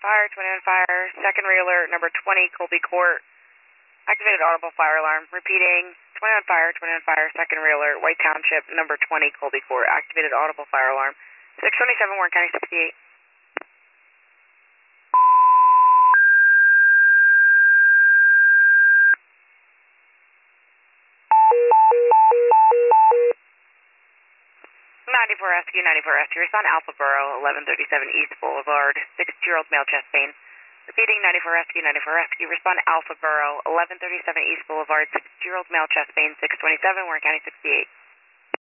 21 Fire, second realer, number 20, Colby Court. Activated audible fire alarm. Repeating, 21 Fire, second realer, White Township, number 20, Colby Court. Activated audible fire alarm. 627 Warren County 68. 94 Rescue, 94 Rescue. Respond Alpha Borough, 1137 East Boulevard, 6-year-old male chest pain. Repeating, 94 Rescue, 94 Rescue. Respond Alpha Borough, 1137 East Boulevard, 6-year-old male chest pain, 627 Warren County 68.